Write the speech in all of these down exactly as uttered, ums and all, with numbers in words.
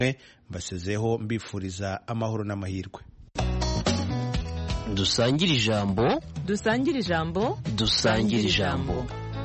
mbasezeho mbifuriza amahoro n'amahirwe. Dusangire ijambo, dusangire ijambo, dusangire ijambo.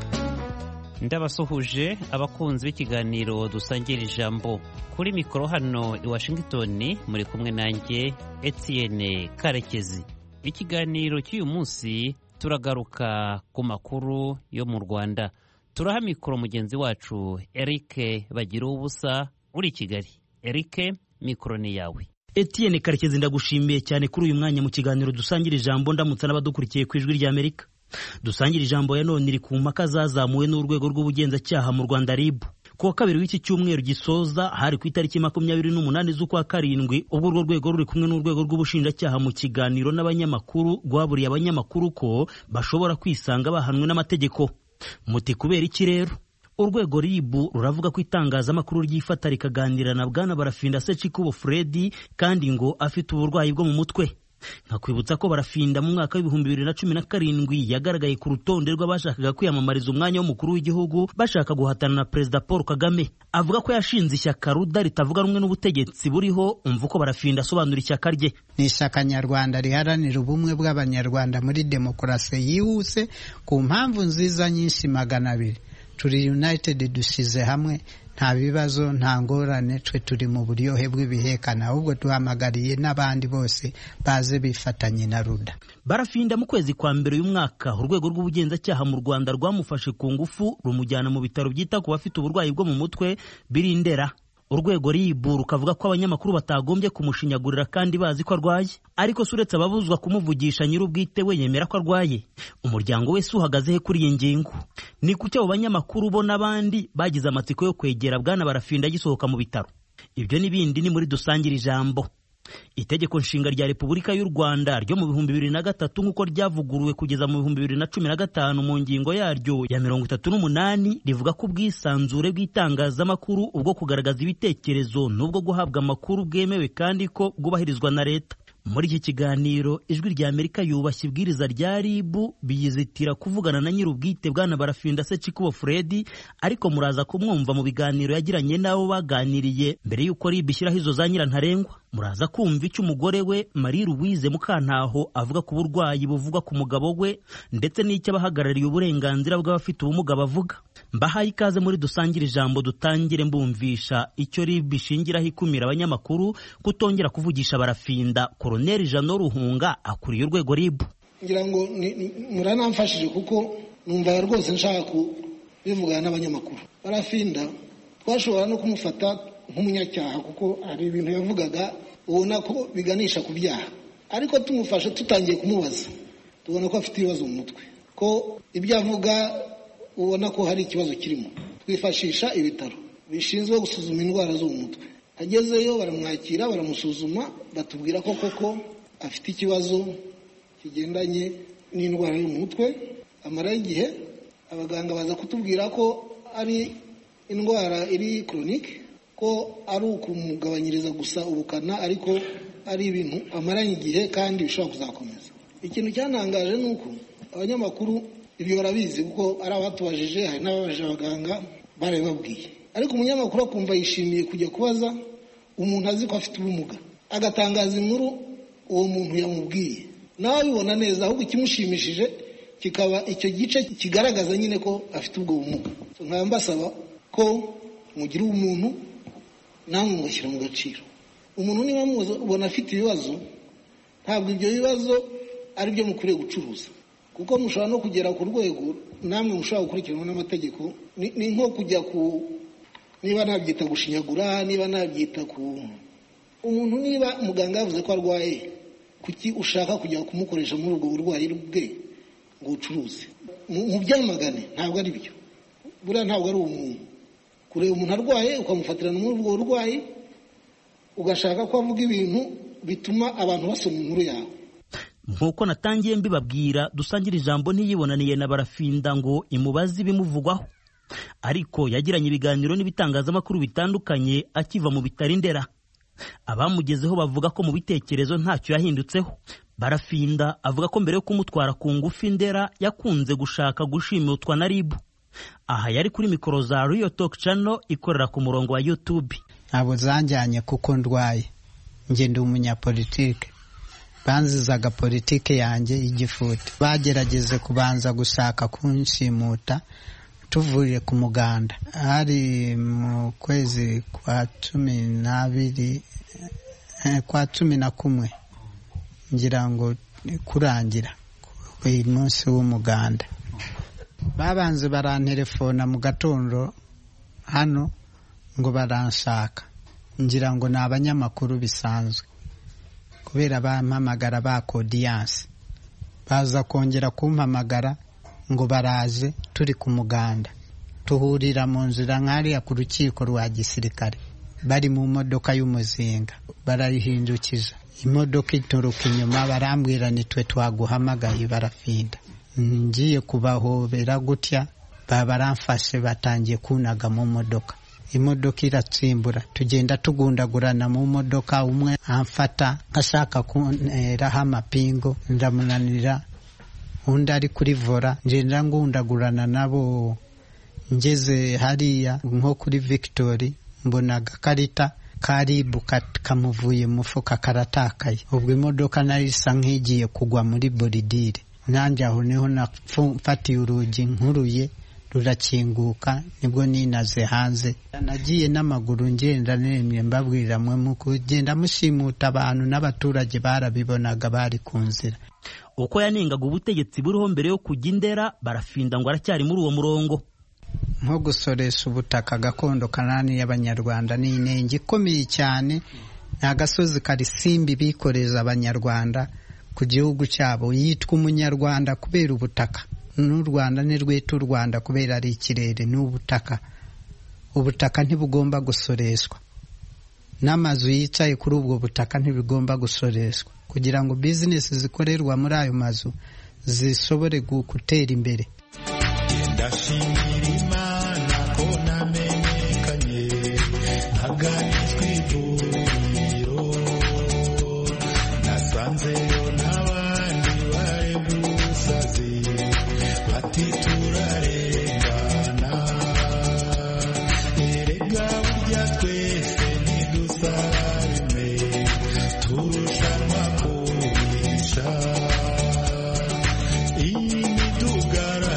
Ndabasuhuje abakunzi b'ikiganiro dusangira ijambo. Kuri mikoro hano i Washington muri kumwe nanjye Etienne Karekezi. Ikiganiro cy'uyu munsi turagaruka ku makuru yo mu Rwanda. Turaha mikoro mugenzi wacu Eric Bagira ubusa uri Kigali. Eric, mikoro ni yawe. Etienne Karekezi, ndagushimiye cyane kuri uyu mwanya mu kiganiro dusangira ijambo, ndamutse n'abadukurikiye ku ijwi rya Amerika. Dusangira ijambo ya none iri ku mpaka zazamuwe n'urwego rw'ubugenzacyaha mu Rwanda R I B. Kuwa kabiri w'iki cyumweru gisoza hari ku itariki makumyabiri n'umunani z'ukwa karindwi, ubwo urwo rwego ruri kumwe n'urwego rw'ubushinjacyaha mu kiganiro n'abanyamakuru rwaburiye abanyamakuru ko bashobora kwisanga bahanwe n'amategeko. Muti kubera iki rero? Urwego R I B ruravuga ko itangazamakuru ryifata rikaganira na Bwana Barafinda Sekikubo Fred kandi ngo afite uburwayi bwo mu mutwe. Nkakwibutsa ko Barafinda mu mwaka w'ibihumbi bibiri na cumi na karindwi yagaragaye ku rutonde rw'abashakaga kwiyamamariza umwanya w'umukuru w'igihugu bashaka guhatana na Perezida Paul Kagame. Avuga ko yashinze ishyaka Ruda ritavuga rumwe n'ubutegetsi buriho. Umva uko Barafinda asobanura ishyaka rye. Ni ishyaka nyarwanda riharanira ubumwe bw'abanyarwanda muri demokarasi yihuse ku mpamvu nziza nyinshi magana abiri. Turi united, dusize hamwe, nta bibazo nta ngorane, twe turi mu buryohe bw'ibihekana, ahubwo duhamagariye n'abandi bose baze bifatanye na Ruda. Barafinda mu kwezi kwa mbere y'umwaka urwego rw'ubugenzacyaha mu Rwanda rwamufashe ku ngufu rumujyana mu bitaro byita ku bafite uburwayi bwo mu mutwe biri Ndera. Urwego R I B rukavuga ko abanyamakuru batagombye kumushinyagurira kandi bazi ko arwaye, ariko suretse ababuzwa kumuvugisha nyir'ubwite we yemera ko arwaye. Umuryango wese uhagaze he kuri iyi ngingo? Ni kuki abo banyamakuru bo n'abandi bagize amatsiko yo kwegera Bwana Barafinda gisohoka mu bitaro? Ibyo n'ibindi ni muri dusangira ijambo. Itegeko nshinga rya Repubulika y'u Rwanda ryo mu bihumbi bibiri na gatatu nk'uko ryavuguruwe kugeza mu bihumbi bibiri na cumi na gatanu mu ngingo yaryo ya mirongo itatu n'umunani rivuga ko ubwisanzure bw'itangazamakuru ubwo kugaragaza ibitekerezo n'ubwo guhabwa amakuru bwemewe kandi ko bwubahirizwa na leta. Muri iki kiganiro ijwi rya Amerika yubashye ibwiriza rya R I B biyizitira kuvugana na nyir'ubwite Bwana Barafinda Sekikubo Fred, ariko muraza kumwumva mu biganiro yagiranye nabo baganiriye mbere y'uko R I B ishyiraho izo za nyirantarengwa. Muraza kumva icyo umugore we Marie Louise Mukantaho avuga ku burwayi buvugwa ku mugabo we ndetse n'icyo abahagarariye uburenganzira bw'abafite ubumuga bavuga. Mbahaye ikaze muri dusangira ijambo. Dutangire mbumvisha icyo R I B ishingiraho ikumira abanyamakuru kutongera kuvugisha Barafinda. Colonel Jean Ruhunga akuriye urwego R I B. Ngira ngo muranamfashije kuko numva rwose nshaka kubivugana n'abanyamakuru. Barafinda twashobora no kumufata nk'umunyacyaha kuko ari ibintu yavugaga ubona ko biganisha ku byaha, ariko tumufashe tutangiye kumubaza tubona ko afite ibibazo mu mutwe, ko ibyo avuga ubona ko hari ikibazo kirimo. Twifashisha ibitaro bishinzwe gusuzuma indwara zo mu mutwe. Agezeyo baramwakira, baramusuzuma, batubwira ko koko afite ikibazo kigendanye n'indwara yo mu mutwe. Amara igihe abaganga baza kutubwira ko ari indwara iri chronique, ko ari ukumugabanyiriza gusa ubukana, ariko ari ibintu amaranye igihe kandi bishobora kuzakomeza. Ikintu cyantangaje ni uko abanyamakuru ibyo barabizi kuko ari abatubajije, hari n'ababajije abaganga barabibabwiye, ariko umunyamakuru akumva yishimiye kujya kubaza umuntu azi ko afite ubumuga, agatangaza inkuru uwo muntu yamubwiye, nawe abibona neza, ahubwo ikimushimishije kikaba icyo gice kigaragaza nyine ko afite ubwo bumuga. Nkaba mbasaba ko mugira umuntu namwe mugashyira mu gaciro. Umuntu niba mubona afite ibibazo, ntabwo ibyo bibazo ari byo mukwiriye gucuruza, kuko mushobora no kugera ku rwego namwe mushobora gukurikiranwa n'amategeko. Ni nko kujya ku, niba nabyita gushinyagura, niba nabyita ku umuntu, niba muganga yavuze ko arwaye, kuki ushaka kujya kumukoresha muri ubwo burwayi bwe ngo ucuruze? Mu byamagane ntabwo ari byo. Buriya ntabwo ari umuntu kureba umuntu arwaye ukamufatirana muri ubwo burwayi ugashaka ko avuga ibintu bituma abantu basoma inkuru yawe. Nkuko natangiye mbibabwira, dusangira ijambo ntiyibonaniye na Barafinda ngo imubaze ibimuvugwaho, ariko yagiranye ibiganiro n'ibitangazamakuru bitandukanye akiva mu bitaro Ndera. Abamugezeho bavuga ko mu bitekerezo ntacyo yahindutseho. Barafinda avuga ko mbere yo kumutwara ku ngufu Ndera yakunze gushaka gushimutwa na R I B. Aha yari kuri mikoro za Real Talk Channel ikorera ku murongo wa YouTube. abo zanjyanye kuko ndwaye nge ndi umunyapolitike banzizaga politike yanjye y'igifuti bagerageze kubanza gushaka kunshimuta tuvuye ku muganda hari mu kwezi kwa cumi n'abiri kwa cumi na kumwe ngira ngo kurangira uyu munsi w'umuganda babanze barantelefona mu gatondo hano ngo baranshaka ngira ngo ni abanyamakuru bisanzwe kubera bampamagara ba kodiyanse baza kongera kumpamagara ngo baraje turi ku muganda tuhurira mu nzira nk'ariya ku rukiko rwa gisirikare bari mu modoka y'umuzinga barayihindukiza imodoka ituruka inyuma barambwira nitwe twaguhamagaye barafinda ngiye kubahobera gutya babaramfashe batangiye kunaga mu modoka imodoka iratsimbura tugenda tugundagurana mu modoka umwe amfata ashaka kunteraho amapingo ndamunanira undi ari kuri vora ngenda ngundagurana nabo ngeze hariya nko kuri Victory mbona agakarita karibu kamuvuye mu mufuka karatakaye ubwo imodoka nari isa nk'igiye kugwa muri boridire nanjye aho niho nafatiye urugi nkuruye rurakinguka nibwo ninaze hanze nagiye n'amaguru ngenda nemye mbabwira mwe mu kugenda mushimuta abantu n'abaturage barabibonaga bari ku nzira uko yaningaga ubutegetsi buriho mbere yo kujya Indera barafinda ngo aracyari muri uwo murongo nko gusoresha ubutaka gakondo kanani y'abanyarwanda ni inenge ikomeye cyane nta gasozi karisimbi bikoreza abanyarwanda ku gihugu cyabo yitwa umunyarwanda kubera ubutaka n'u Rwanda ni rwita u Rwanda kubera ari ikirere n'ubutaka ubutaka ntibugomba gusoreshwa n'amazu yicaye kuri ubwo butaka ntibigomba gusoreshwa kugira ngo bizinesi zikorerwa muri ayo mazu zishobore gutera imbere ndashimira Imana ko namenyekanye ntaganizwe ivuriro nasanzeyo n'abandi bari gusazi bati turarengana erega burya twese ntidusarime turushanwa kurisha iyi midugara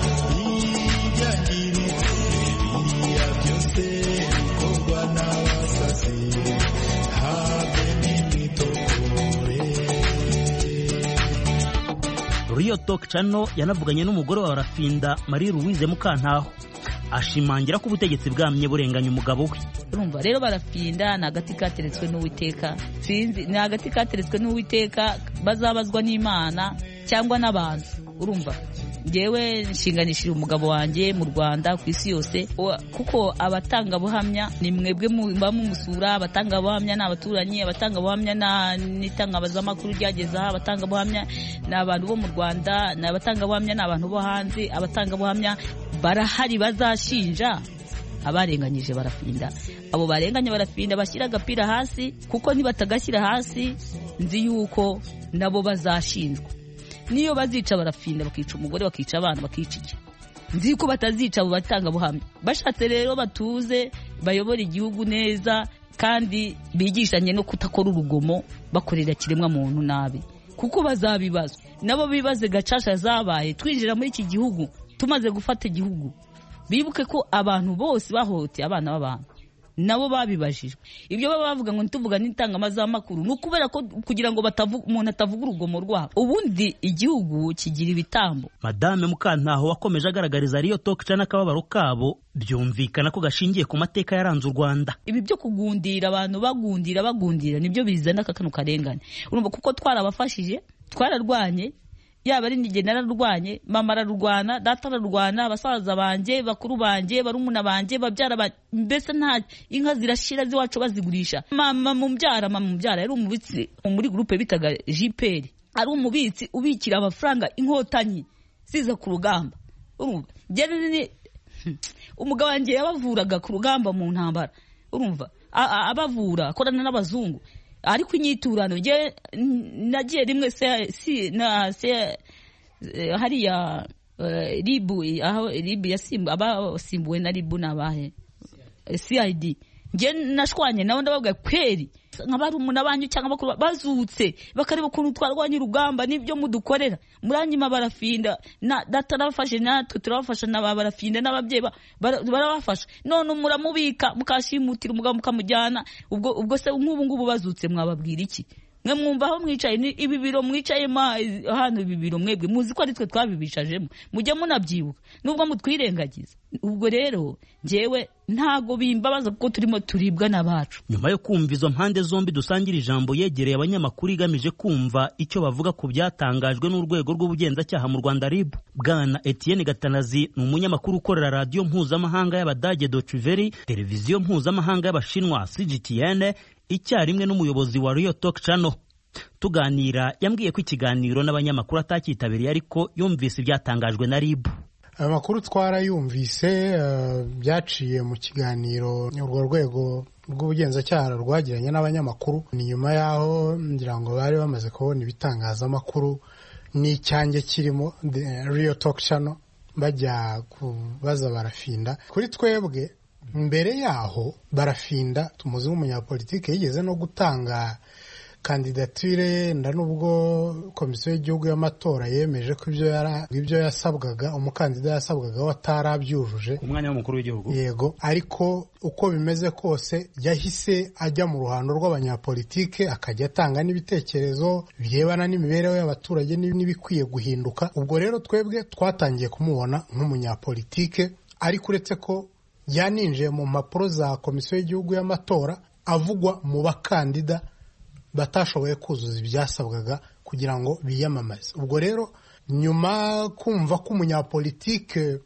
Rio Talk Channel yanavuganye n'umugore wa Barafinda Marie Louise Mukantaho ashimangira ko ubutegetsi bwamye burenganya umugabo we. Urumva rero Barafinda na agati kateretswe n'Uwiteka sinzi ni agati kateretswe n'Uwiteka bazabazwa n'Imana cyangwa n'abantu. Urumva ngewe nshinganishije umugabo wanjye mu Rwanda ku isi yose kuko abatanga buhamya ni mwebwe muba mumusura abatanga buhamya n'abaturanyi abatanga buhamya n'itangabaza makuru ryageza abatanga buhamya n'abantu bo mu Rwanda n'abatanga buhamya n'abantu bo hanze abatanga buhamya barahari bazashinja abarenganyije Barafinda abo barenganye Barafinda bashyira agapira hasi kuko nibatagashyira hasi nzi yuko nabo bazashinjwa niyo bazica Barafinda bakica umugore bakica abana bakica iki nzi ko batazica abo batanga buhamya bashatse rero batuze bayobora igihugu neza kandi bigishanye no kutakora urugomo bakorera kiremwa muntu nabi kuko bazabibazwa nabo bibaze gacasha zabaye twinjira muri iki gihugu tumaze gufata igihugu bibuke ko abantu bose bahoteye abana b'abantu nabo babibajijwe ibyo baba bavuga ngo nituvuga n'itangamazamakuru n'ukubera ko kugira ngo batavuga umuntu atavuga urugomo rwabo ubundi igihugu kigira ibitambo. Madame Mukantaho wakomeje agaragariza Rio Talk Channel akababaro kabo byumvikana ko gashingiye ku mateka yaranze u Rwanda. Ibi byo kugundira abantu bagundira bagundira nibyo bizana kakano karengane urumva kuko twarabafashije twararwanye yaba ari nige nararwanye mama ararwana data ararwana abasaza banje bakuru banje barumuna banje babyara mbese nta inka zirashira ziwacu bazigurisha mama mumbyara mama mumbyara yari umubitsi muri groupe bitaga J P R ari umubitsi ubikira amafaranga inkotanyi ziza ku rugamba urumva gerene umugabo wanje yabavuraga ku rugamba mu ntambara urumva abavura akorana n'abazungu ariko inyiturano nge nagiye rimwe se si na se hariya ribu aho ribu yasimba abasimbuwe na ribu nabahe C I D nge nashwanye nawe ndababwira kweri nk'abarumuna banyu cyangwa bakuru bazutse bakareba ukuntu twarwanye urugamba n'ibyo mudukorera muranyima barafinda na datarafashe natwe turabafasha n'aba barafinda n'ababyeyi barabafasha none muramubika mukashimutira umugabo mukamujyana ubwo ubwo se nk'ubu ngubu bazutse mwababwira iki mwe mwumva aho mwicaye ibi biro mwicayemo hano ibi biro mwebwe muzi ko ari twe twabibishajemo mujye munabyibuka nubwo mutwirengagiza ubwo rero njyewe ntago bimbabaza kuko turimo turibwa n'abacu. Nyuma yo kumva izo mpande zombi dusangira ijambo yegereye abanyamakuru igamije kumva icyo bavuga ku byatangajwe n'urwego rw'ubugenzacyaha mu Rwanda R I B. Bwana Etienne Gatanazi ni umunyamakuru ukorera radiyo mpuzamahanga y'Abadage Deutsche Welle, televiziyo mpuzamahanga y'Abashinwa C G T N, icyarimwe n'umuyobozi wa Rio Talk Channel. Tuganira yambwiye ko ikiganiro n'abanyamakuru atakitabiriye ariko yumvise ibyatangajwe na R I B. Amakuru twarayumvise byaciye mu kiganiro urwo rwego rw'ubugenzacyaha rwagiranye n'abanyamakuru. Ni nyuma yaho ngira ngo bari bamaze kubona ibitangazamakuru n'icyange kirimo Rio Talk Channel bajya kubaza Barafinda. Kuri twebwe mbere yaho Barafinda tumuzi nk'umunyapolitike yigeze no gutanga kandidatire nda nubwo komisiyo y'igihugu y'amatora yemeje ko ibyo yara ibyo yasabwaga umukandida yasabwaga watarabyujuje umwanya w'umukuru w'igihugu. Yego, ariko uko bimeze kose yahise ajya mu ruhando rw'abanyapolitike akajya atanga n'ibitekerezo birebana n'imibereho y'abaturage n'ibikwiye guhinduka. Ubwo rero twebwe twatangiye kumubona nk'umunyapolitike, ariko uretse ko yaninjiye mu mpapuro za komisiyo y'igihugu y'amatora avugwa mu bakandida batashoboye kuzuza ibyasabwaga kugira ngo biyamamaze. Ubwo rero nyuma kumva ko umunyapolitike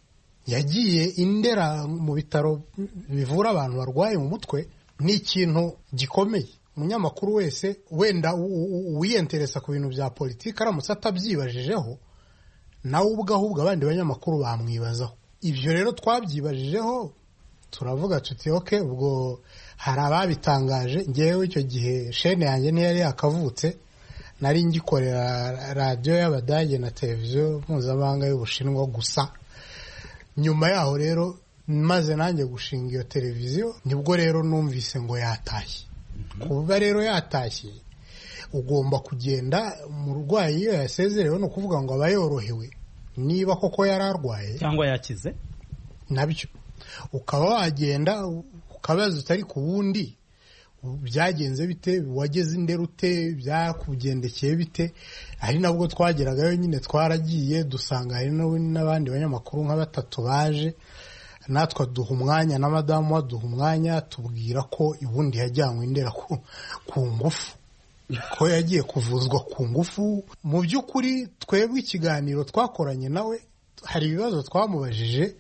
yagiye indera mu bitaro bivura abantu barwaye mu mutwe ni ikintu gikomeye. Umunyamakuru wese wenda wiyenteresa ku bintu bya politiki aramutse atabyibajijeho nawe ubwo ahubwo abandi banyamakuru bamwibazaho. Ibyo rero twabyibajijeho turavuga tuti okay, ubwo hari ababitangaje. Ngewe icyo gihe shene yanjye ntiyari yakavutse, nari ngikorera radiyo y'Abadage na televiziyo mpuzamahanga y'Ubushinwa gusa. Nyuma yaho rero maze nanjye gushinga iyo televiziyo nibwo rero numvise ngo yatashye. Kuba rero yatashye ugomba kugenda umurwayi iyo yasezerewe no kuvuga ngo aba yorohewe niba koko yararwaye cyangwa yakize nabyo ukaba wagenda ukabaza utari ku wundi byagenze bite, wageze inderute, byakugendekeye bite. Ari nabwo twageragayo nyine twaragiye dusanga hari n'abandi banyamakuru nka batatu baje, natwe duha umwanya na madamu waduha umwanya tubwira ko ibundi yajyanywe indera ku, ku ngufu ko yagiye kuvuzwa ku ngufu. Mu by'ukuri twebwe ikiganiro twakoranye nawe hari ibibazo twamubajije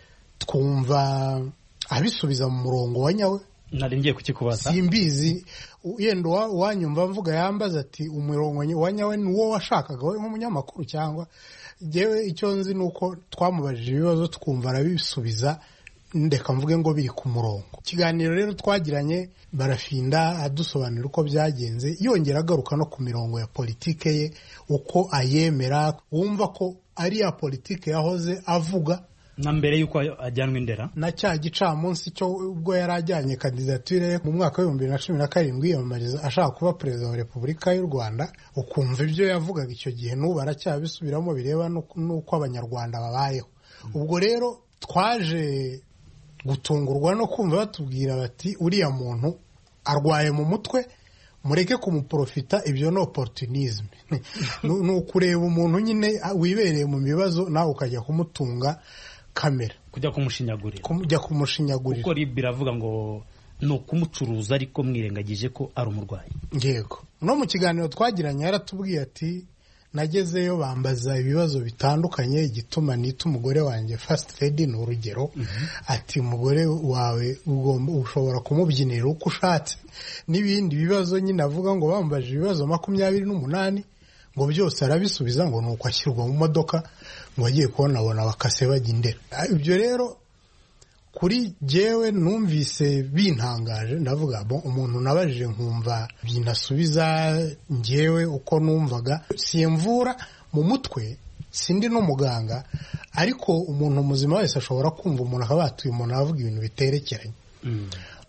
twumva abisubiza mu murongo wa nyawe. Nari ngiye kukikubaza simbizi yendo wanyumva mvuga yambaza ati umurongo wa nyawe ni wo washakaga we nk'umunyamakuru cyangwa jewe icyo nzi nuko twamubajije ibibazo twumva arabisubiza ndeka mvuge ngo biri ku murongo. Ikiganiro rero twagiranye Barafinda adusobanurira uko byagenze, yongera agaruka no ku mirongo ya politike ye uko ayemera, wumva ko ari ya politike yahoze avuga na mbere yuko ajyanwa indera. Na cya gicamunsi cyo ubwo yari ajyanye kandidatire mu mwaka wa bibiri na cumi na karindwi yiyamamariza ashaka kuba perezida wa Repubulika y'u Rwanda, ukumva ibyo yavugaga icyo gihe n'ubu aracyabisubiramo bireba n'uko abanyarwanda babayeho. Ubwo rero twaje gutungurwa no kumva batubwira bati uriya muntu arwaye mu mutwe, mureke kumuprofita, ibyo no opportunisme. Ni ukureba umuntu nyine wibereye mu bibazo nawe ukajya kumutunga kamera, kujya kumushinyagurira kujya kumushinyagurira kuko RIB iravuga ngo no kumucuruza ariko mwirengagije ko ari umurwayi. Yego, no mu kiganiro twagiranye yaratubwiye ati nagezeyo bambaza ibibazo bitandukanye, igituma nita umugore wanjye first lady ni urugero. Mm -hmm. Ati umugore wawe ugomba ushobora kumubyinira uko ushatse n'ibindi bibazo nyine avuga ngo bambaje ibibazo makumyabiri n'umunani ngo byose arabisubiza ngo nuko ashyirwa mu modoka ngo agiye kubona abona bakase bajya indera. Ibyo rero kuri jewe numvise bintangaje, ndavuga bo umuntu nabajije nkumva binasubiza ngewe uko numvaga. Simvura mu mutwe, sindi n'umuganga, ariko umuntu muzima wese ashobora kumva umuntu akabatuye umuntu avuga ibintu biterekeranye. Mm.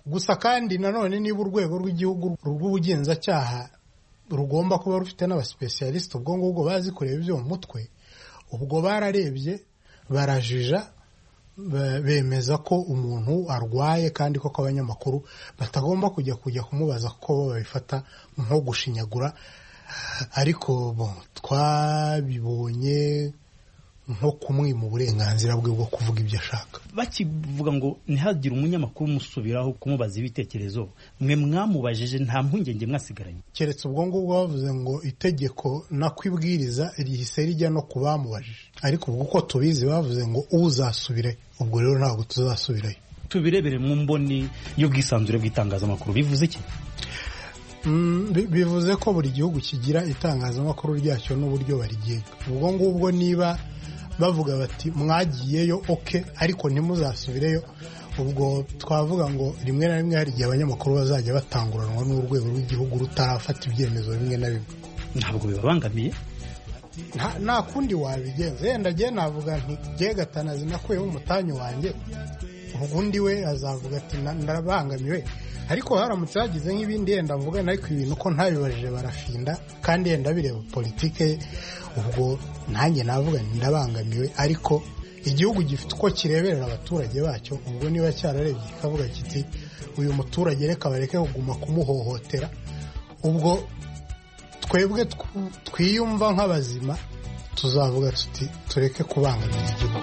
gusa kandi nanone niba urwego rw'igihugu rw'ubugenzacyaha rugomba kuba rufite n'abasipesiyalisite ubwo ngubwo bazi kureba ibyo mu mutwe, ubwo bararebye barajija bemeza ko umuntu arwaye kandi koko abanyamakuru batagomba kujya kujya kumubaza ko babifata nko gushinyagura, ariko bo twabibonye nko kumwima uburenganzira bwe bwo kuvuga ibyo ashaka. Bakivuga ngo ntihagire umunyamakuru umusubiraho kumubaza ibitekerezo, mwe mwamubajije nta mpungenge mwasigaranye? Keretse ubwo ngubwo bavuze ngo itegeko nakwibwiriza rihise rijya no kubamubajije, ariko ubwo uko tubizi bavuze ngo uzasubire, ubwo rero ntabwo tuzasubirayo. Tubirebere mu mboni y'ubwisanzure bw'itangazamakuru bivuze iki? Mm, bivuze ko buri gihugu kigira itangazamakuru ryacyo n'uburyo barigenga. Ubwo ngubwo niba bavuga bati mwagiyeyo oke ariko ntimuzasubireyo, ubwo twavuga ngo rimwe na rimwe hari igihe abanyamakuru bazajya batanguranwa n'urwego rw'igihugu rutarafata ibyemezo bimwe na bimwe. Ntabwo bibabangamiye? Nta kundi wabigenza. Yenda giye navuga nti giye gatanazi nakuyeho umutanyu wanjye, ubundi we azavuga ati narabangamiwe, ariko haramutse hagize nk'ibindi yenda mvuga ariko ibintu ko ntabibajije barafinda kandi yenda bireba politike, ubwo nanjye navuga ndabangamiwe, ariko igihugu gifite uko kireberera abaturage bacyo, ubwo niba cyararebye kikavuga kiti uyu muturage reka bareke kuguma kumuhohotera, ubwo twebwe twiyumva nk'abazima tuzavuga tuti tureke kubangamira igihugu.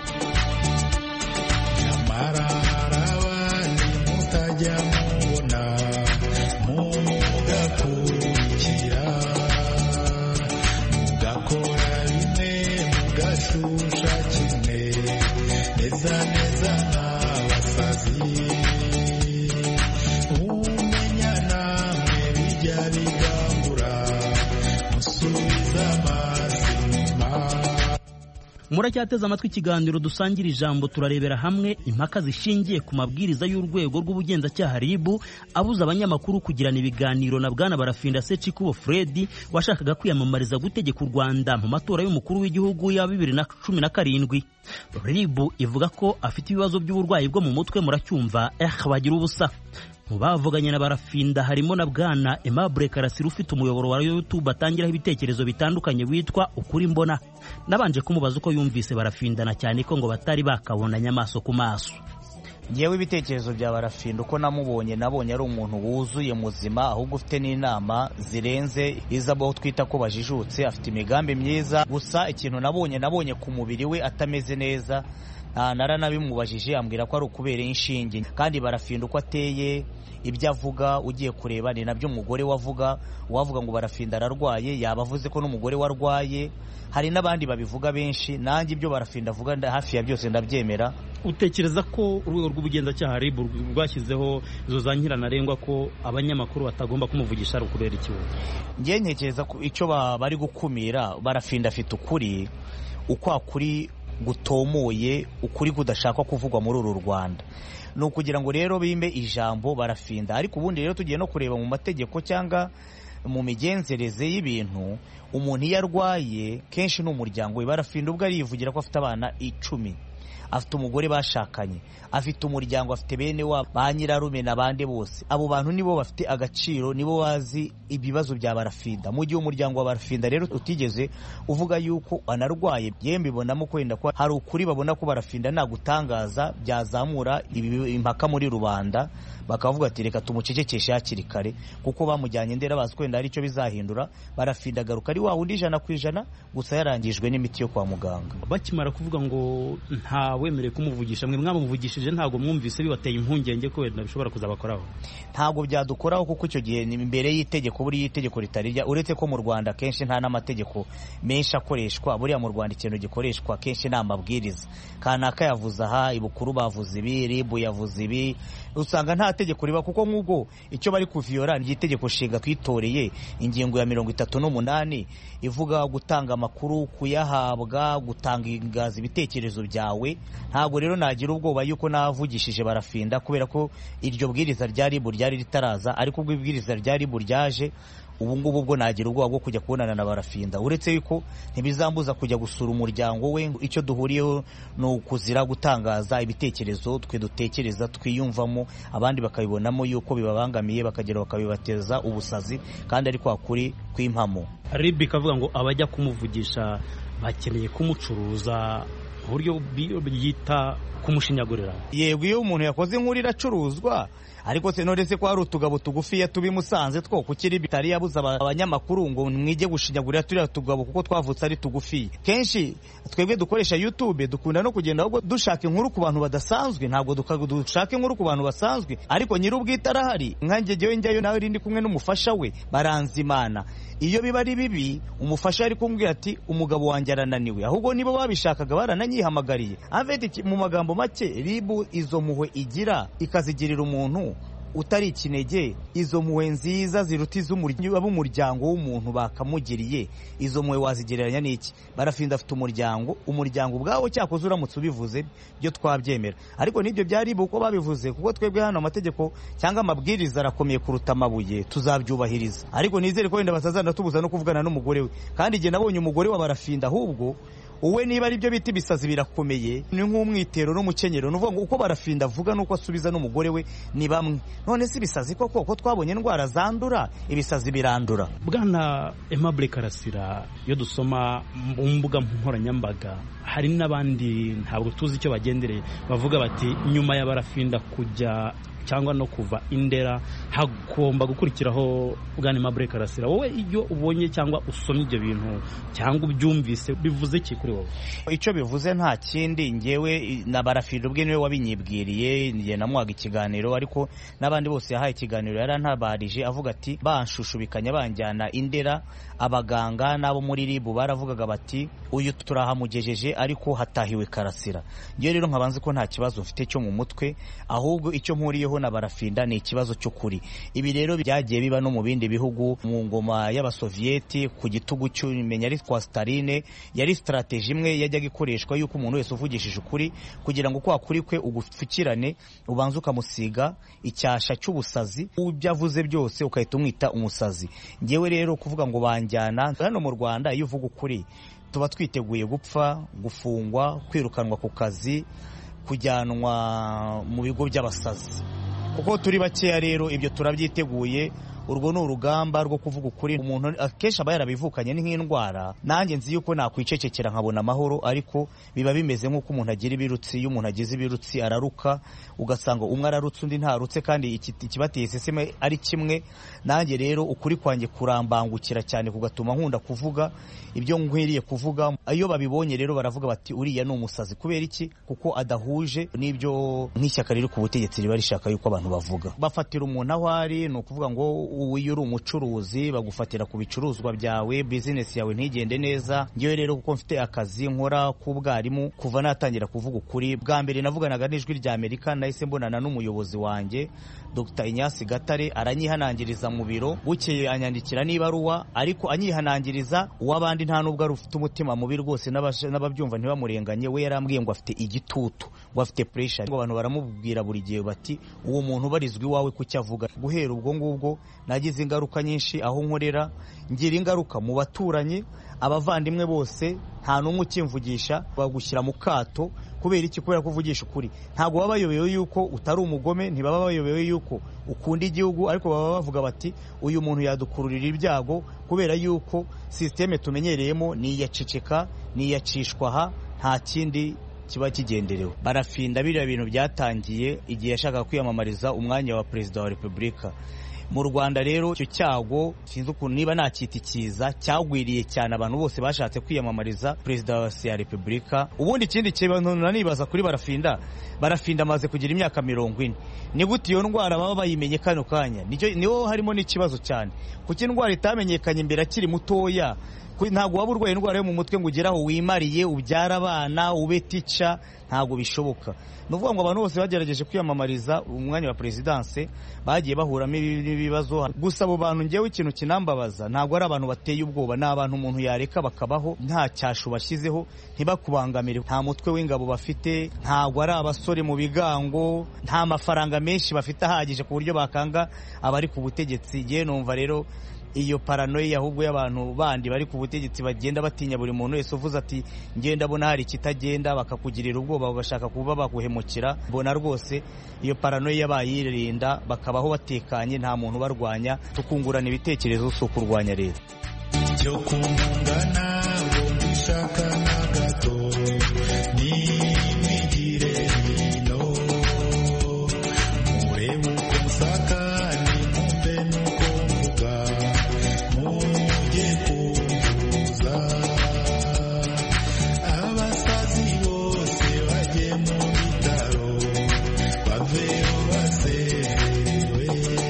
Nyamara abandi mutajya mubona mugakurikira, mugakora bimwe mugashusha kimwe, neza neza nk'abasazi, umenya namwe bijya bigambura musubiza amazima. Muracyateze amatwi ikiganiro dusangira ijambo, turarebera hamwe impaka zishingiye ku mabwiriza y'urwego rw'ubugenzacyaha R I B abuza abanyamakuru kugirana ibiganiro na Bwana Barafinda Sekikubo Fred washakaga kwiyamamariza gutegeka u Rwanda mu matora y'umukuru w'igihugu ya bibiri na cumi na karindwi. R I B ivuga ko afite ibibazo by'uburwayi bwo mu mutwe, muracyumva eh bagira ubusa. Mu bavuganye na Barafinda harimo na Bwana Aimable Karasira ufite umuyoboro wa YouTube atangiraho ibitekerezo bitandukanye witwa Ukuri Mbona. Nabanje kumubaza uko yumvise Barafinda na cyane ko ngo batari bakabonanya amaso ku maso. Ngewe ibitekerezo bya Barafinda uko namubonye nabonye ari umuntu wuzuye muzima, ahubwo ufite n'inama zirenze izabo twita ko bajijutse, afite imigambi myiza. Gusa ikintu nabonye nabonye ku mubiri we atameze neza, naranabimubajije ambwira ko ari ukubera inshinge, kandi Barafinda uko ateye ibyo avuga ugiye kureba ni nabyo umugore wavuga, wavuga ngo Barafinda ararwaye yabavuze ko n'umugore warwaye. Hari n'abandi babivuga benshi, nanjye ibyo Barafinda avuga hafi ya byose ndabyemera. Utekereza ko urwego rw'ubugenzacyaha R I B rwashyizeho izo za nkirantarengwa ko abanyamakuru batagomba kumuvugisha ari ukubera ikibazo? Ngiye ntekereza ko icyo bari gukumira, Barafinda afite ukuri, uko kuri gutomoye, ukuri kudashakwa kuvugwa muri uru Rwanda. No kugira ngo rero bimbe ijambo Barafinda, ariko ubundi rero tugiye no kureba mu mategeko cyangwa mu migenzereze y'ibintu, umuntu iyo arwaye kenshi n'umuryango we. Barafinda ubwo arivugira ko afite abana icumi, afite umugore bashakanye, afite umuryango, afite bene wabo ba nyirarume n'abandi bose. Abo bantu nibo bafite agaciro, nibo bazi ibibazo bya Barafinda. Mu gihe umuryango wa Barafinda rero utigeze uvuga yuko anarwaye, yembe ibonamo kwenda ko hari ukuri babona ko Barafinda nagutangaza byazamura impaka muri rubanda, bakavuga ati reka tumucecekeshe hakiri kare, kuko bamujyanye ndera bazi kwenda hari icyo bizahindura. Barafinda agaruka ari wa wundi ijana ku ijana, gusa yarangijwe n'imiti yo kwa muganga. Bakimara kuvuga ngo nta wemereye kumuvugisha, mwe mwamuvugishije ntago mwumvise bibateye impungenge ko wenda bishobora kuzabakoraho? Ntago byadukoraho, kuko icyo gihe ni imbere y'itegeko, buri itegeko ritarijya, uretse ko mu Rwanda kenshi nta n'amategeko menshi akoreshwa. Buriya mu Rwanda ikintu gikoreshwa kenshi ni amabwiriza. Kanaka yavuze aha, ibukuru bavuze ibi, R I B yavuze ibi, usanga nta tegeko riba, kuko nk'ubwo icyo bari kuviyora ni itegeko nshinga twitoreye, ingingo ya mirongo itatu n'umunani ivuga gutanga amakuru, kuyahabwa, gutangaza ibitekerezo byawe. Ntabwo rero nagira ubwoba yuko navugishije Barafinda, kubera ko iryo bwiriza rya R I B ryari ritaraza, ariko ubwo ibwiriza rya R I B ryaje ubu ngubu bwo nagira ubwoba bwo kujya kubonana na Barafinda, uretse yuko ntibizambuza kujya gusura umuryango we. Icyo duhuriyeho ni ukuzira gutangaza ibitekerezo twe dutekereza twiyumvamo, abandi bakabibonamo yuko bibabangamiye bakagera bakabibateza ubusazi, kandi ari kwa kuri kw'impamo. Ribi kavuga ngo abajya kumuvugisha bakeneye kumucuruza mu buryo yita kumushinyagurira. Yego, iyo umuntu yakoze inkuru iracuruzwa, ariko se norese ko hari utugabo tugufiya tubimusanze two kukiri bitari yabuza abanyamakuru ngo mwige gushinyagurira turiya tugabo kuko twavutse ari tugufiya. Kenshi twebwe dukoresha YouTube dukunda no kugenda ahubwo dushaka inkuru ku bantu badasanzwe, ntabwo dushaka inkuru ku bantu basanzwe. Ariko nyir'ubwite arahari, nkanjye jyewe njyayo nawe rindi kumwe n'umufasha we Baranzimana. Iyo biba ari bibi, umufasha ari kumbwira ati umugabo wanjye arananiwe, ahubwo nibo babishakaga barananyihamagariye. Aveti mu magambo make, ribu izo muhwe igira ikazigirira umuntu utari ikinege, izo muhwe nziza ziruta iz'umuryango w'umuntu bakamugiriye, izo muhwe wazigereranya n'iki? Barafinda afite umuryango, umuryango ubwawo cyakoze uramutse ubivuze byo twabyemera, ariko nibyo byari uko babivuze, kuko twebwe hano amategeko cyangwa amabwiriza arakomeye kuruta amabuye, tuzabyubahiriza. Ariko nizere ko wenda basazana tubuza no kuvugana n'umugore we, kandi igihe nabonye umugore wa Barafinda ahubwo uwe niba ari byo biti bisazi birakomeye, ni nk'umwitero n'umukenyero, nuvuga ngo uko Barafinda avuga nuko asubiza n'umugore we ni bamwe. None si bisazi koko ko twabonye indwara zandura, ibisazi birandura. Bwana Aimable Karasira, iyo dusoma mu mbuga nkoranyambaga hari n'abandi ntabwo tuzi icyo bagendereye, bavuga bati nyuma ya Barafinda kujya cyangwa no kuva Indera hagomba gukurikiraho. Bwana Aimable Karasira, wowe iyo ubonye cyangwa usomye ibyo bintu cyangwa ubyumvise bivuze iki kuri wowe? Icyo bivuze nta kindi, ngewe na Barafinda ubwe niwe wabinyibwiriye, ngiye namuhaga ikiganiro, ariko n'abandi bose yahaye ikiganiro yarantabarije avuga ati banshushubikanya banjyana Indera. Abaganga n'abo muri ribu baravugaga bati uyu turahamugejeje ariko hatahiwe Karasira. Ngewe rero nkabanze ko nta kibazo mfite cyo mu mutwe, ahubwo icyo mpuriyeho na Barafinda ni ikibazo cy'ukuri. Ibi rero byagiye biba no mu bindi bihugu, mu ngoma y'Abasovieti ku gitugu cy'umenya ari kwa Staline, yari strategy imwe yajyaga ikoreshwa yuko umuntu wese uvugishije ukuri kugira ngo kwa kuri kwe ugupfukirane, ubanza ukamusiga icyasha cy'ubusazi, ubyavuze byose ukahita umwita umusazi. Ngewe rero kuvuga ngo banjyana hano mu Rwanda, iyo uvuga ukuri tuba twiteguye gupfa, gufungwa, kwirukanwa ku kazi, kujyanwa mu bigo by'abasazi, kuko turi bakeya. Rero ibyo turabyiteguye. Urwo ni urugamba rwo kuvuga ukuri. Umuntu akenshi aba yarabivukanye nk'indwara, nanjye nzi yuko nakwicecekera nkabona amahoro, ariko biba bimeze nk'uko umuntu agira ibirutsi. Iyo umuntu agize ibirutsi araruka, ugasanga umwe ararutse undi ntarutse, kandi ikibateye iseseme ari kimwe. Nanjye rero ukuri kwanjye kurambangukira cyane, kugatuma nkunda kuvuga ibyo nkwiriye kuvuga. Iyo babibonye rero baravuga bati uriya ni umusazi. Kubera iki? Kuko adahuje n'ibyo nk'ishyaka riri ku butegetsi riba rishaka yuko abantu bavuga. Bafatira umuntu aho ari, ni ukuvuga ngo uyu uri umucuruzi bagufatira ku bicuruzwa byawe, business yawe ntigende neza. Ngewe rero kuko mfite akazi nkora k'ubwarimu, kuva natangira kuvuga ukuri, bwa mbere navuganaga n'ijwi rya Amerika, nahise mbonana n'umuyobozi wanjye Dr Inyasi Gatare, aranyihanangiriza mu biro, bukeye anyandikira n'ibaruwa, ariko anyihanangiriza uw'abandi nta nubwo ari ufite umutima mubi rwose, n'ababyumva ntibamurenganye. We yarambwiye ngo afite igitutu, ngo afite pressure, ngo abantu baramubwira buri gihe bati uwo muntu barizwi iwawe kucyo avuga. Guhera ubwo ngubwo nagize ingaruka nyinshi aho nkorera, ngira ingaruka mu baturanyi, abavandimwe bose nta n'umwe ukimvugisha, bagushyira mu kato. Kubera iki? Kubera kuvugisha ukuri. Ntabwo baba bayobewe yuko utari umugome, ntibaba bayobewe yuko ukunda igihugu, ariko baba bavuga bati uyu muntu yadukururira ibyago, kubera yuko systeme tumenyereyemo ni iyaceceka, ni iyacishwa aha, nta kindi kiba kigenderewe. Barafinda biriya bintu byatangiye igihe yashakaga kwiyamamariza umwanya wa perezida wa Repubulika mu Rwanda. Rero icyo cyago sinzi ukuntu niba nakita ikiza, cyagwiriye cyane abantu bose bashatse kwiyamamariza perezida wa Repubulika. Ubundi ikindi kintu nanibaza kuri Barafinda, Barafinda amaze kugira imyaka mirongo ine, ni gute iyo ndwara baba bayimenye kano kanya? Niho harimo n'ikibazo cyane, kuko indwara itamenyekanye imbere akiri mutoya. Ntabwo waba urwaye indwara yo mu mutwe ngo ugeraho wimariye ubyara abana ube tica, ntabwo bishoboka. Ni ukuvuga ngo abantu bose bagerageje kwiyamamariza umwanya wa perezidanse bagiye bahuramo ibibazo. Gusa abo bantu ngewe ikintu kinambabaza, ntabwo ari abantu bateye ubwoba, ni abantu umuntu yareka bakabaho nta cyashu bashyizeho, ntibakubangamire. Nta mutwe w'ingabo bafite, ntabwo ari abasore mu bigango, nta mafaranga menshi bafite ahagije ku buryo bakanga abari ku butegetsi. Ngewe numva rero iyo paranoia ahubwo y'abantu bandi bari ku butegetsi bagenda batinya buri muntu wese uvuze ati ngenda bona hari kitagenda bakakugirira ubwoba bashaka kuba baguhemukira. Mbona rwose iyo paranoia bayirinda bakabaho batekanye nta muntu barwanya, tukungurana ibitekerezo so kurwanya leta. Cyo kumungana ngo bishaka na gato ni migire no murebe uko musaka ni mumve nuko mvuga mujye kumvuza abasazi bose bajye mu bitaro baveho baserewe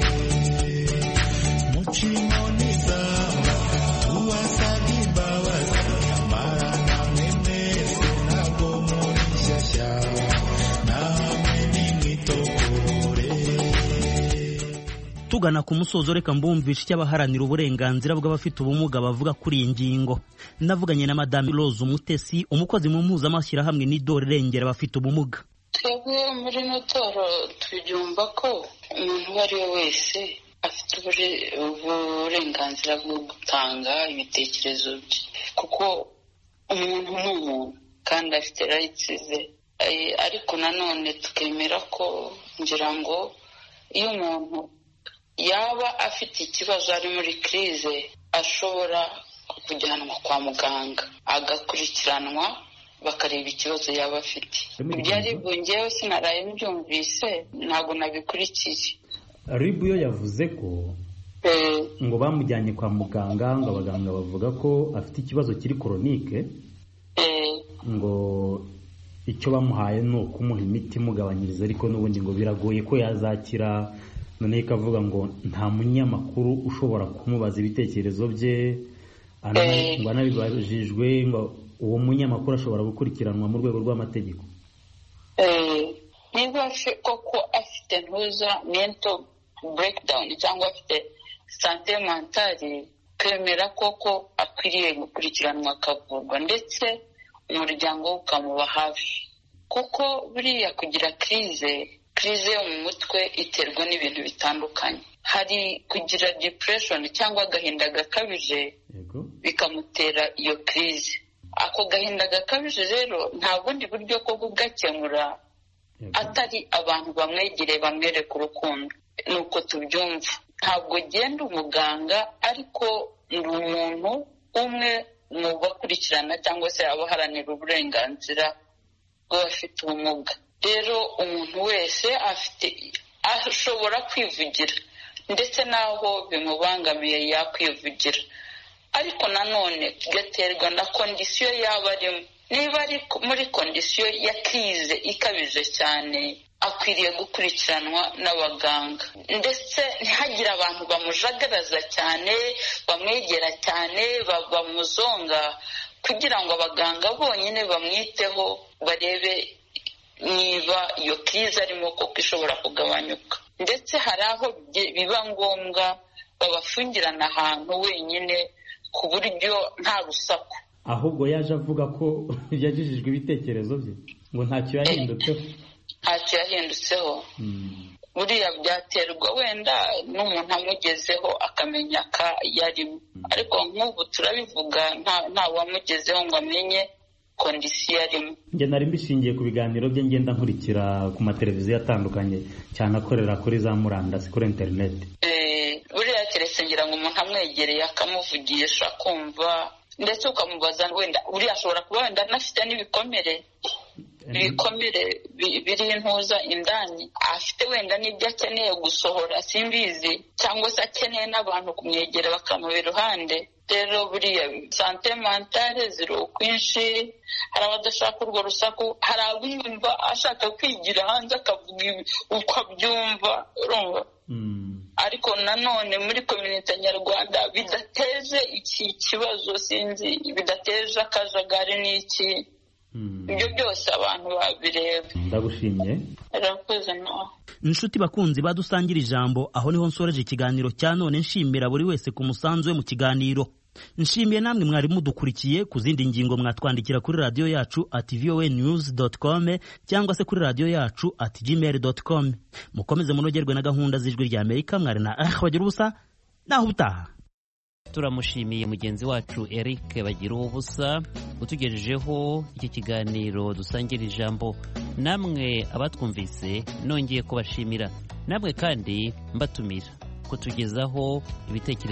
mucimo nizama tubasabye imbabazi nyamara namwe mwese ntabwo muri shyashya namwe nimwitokore. Tugana ku musozo reka mbumvisha icyabaharanira uburenganzira bw'abafite ubumuga bavuga kuri iyi ngingo. Navuganye na Madame Rose Umutesi, umukozi mu mpuzamashyirahamwe n'idore irengera abafite ubumuga. Twebwe muri notoro tubyumva ko umuntu uwo ari we wese afite uburenganzira bwo gutanga ibitekerezo bye, kuko umuntu ni umuntu kandi afite rights ze. Ariko nanone tukemera ko ngira ngo iyo umuntu yaba afite ikibazo ari muri crise ashobora kujyanwa kwa muganga agakurikiranwa bakareba ikibazo yaba afite. Ibyari bungewe sinaraye mbyumvise ntabwo nabikurikiye. Ribu yo yavuze ko ngo bamujyanye kwa muganga ngo abaganga bavuga ko afite ikibazo kiri chronique, ngo icyo bamuhaye ni ukumuha imiti imugabanyiriza ariko n'ubundi ngo biragoye ko yazakira. None ikavuga ngo nta munyamakuru ushobora kumubaza ibitekerezo bye, ngo anabibajijwe ngo uwo munyamakuru ashobora gukurikiranwa mu rwego rw'amategeko. Niba koko afite ntuza mental breakdown cyangwa afite sante mentale, kwemera koko akwiriye gukurikiranwa akavurwa ndetse umuryango ukamuba hafi, kuko buriya kugira crise crise yo mu mutwe iterwa n'ibintu bitandukanye. Hari kugira depression cyangwa agahinda gakabije bikamutera iyo crise. Ako gahinda gakabije rero nta bundi buryo bwo kugakemura atari abantu bamwegereye bamwereka urukundo. Nuko tubyumva. Ntabwo genda umuganga ariko ni umuntu umwe mu bakurikirana cyangwa se abaharanira uburenganzira bw'abafite ubumuga. Rero umuntu wese afite ashobora kwivugira ndetse naho bimubangamiye yakwivugira, ariko nanone gaterwa na kondisiyo yaba arimo. Niba ari muri kondisiyo ya crise ikabije cyane akwiriye gukurikiranwa n'abaganga, ndetse ntihagire abantu bamujagaraza cyane bamwegera cyane bamuzonga, kugira ngo abaganga bonyine bamwiteho barebe niba iyo crise arimo koko ishobora kugabanyuka. Ndetse hari aho biba ngombwa babafungirana ahantu wenyine ku buryo nta rusaku. Ahubwo yaje avuga ko yagijijwe ibitekerezo bye ngo ntacyo yahindutseho. Ntacyo yahindutseho. Buriya byaterwa wenda n'umuntu amugezeho akamenya ko yarimo, ariko nk'ubu turabivuga nta wamugezeho ngo amenye kondisiyo arimo. Njye nari mbishingiye ku biganiro bye ngenda nkurikira ku mateleviziyo atandukanye cyane akorera kuri za murandasi kuri interineti. Buriya keretse ngira ngo umuntu amwegereye akamuvugisha kumva, ndetse ukamubaza wenda buriya ashobora kuba wenda anafite n'ibikomere ibikomere biri intuza indani, afite wenda n'ibyo akeneye gusohora simbizi, cyangwa se akeneye n'abantu kumwegera bakamuba iruhande. Rero buriya sante mentale ziri ukwinshi, hari abadashaka urwo rusaku, hari abumva ashaka kwigira hanze akavuga uko abyumva, urumva. Ariko nanone muri community nyarwanda bidateje iki kibazo, sinzi bidateje akajagari n'iki, ibyo byose abantu babireba. Ndagushimye. Urakoze nawe. Inshuti bakunzi badusangira ijambo, aho niho nsoreje ikiganiro cya none. Nshimira buri wese ku musanzu we mu kiganiro. Nshimiye namwe mwari mudukurikiye. Ku zindi ngingo mwatwandikira kuri radio yacu at voa news dot com cyangwa se kuri radio yacu at gmail dot com. Mukomeze munogerwe na gahunda z'ijwi rya Amerika. Mwari na ah bagira ubusa naho utaha. turamushimiye mugenzi wacu Eric bagira ubusa utugejejeho iki kiganiro dusangira ijambo. Namwe abatwumvise nongeye kubashimira, namwe kandi mbatumira kutugezaho ibitekerezo